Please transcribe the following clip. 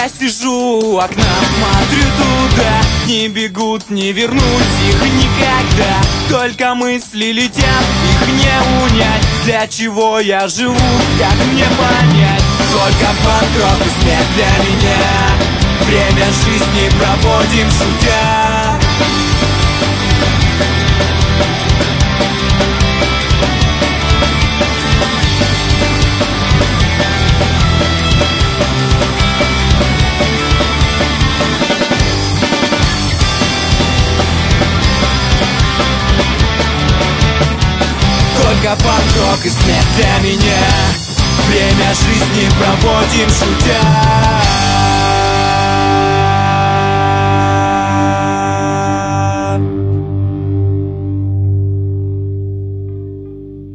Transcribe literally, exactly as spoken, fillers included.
Я сижу у окна, смотрю туда. Не бегут, не вернуть их никогда. Только мысли летят, их не унять. Для чего я живу, как мне понять? Только банкрот и смерть для меня. Время жизни проводим шутя. Только панк-рок и смерть для меня. Время жизни проводим шутя.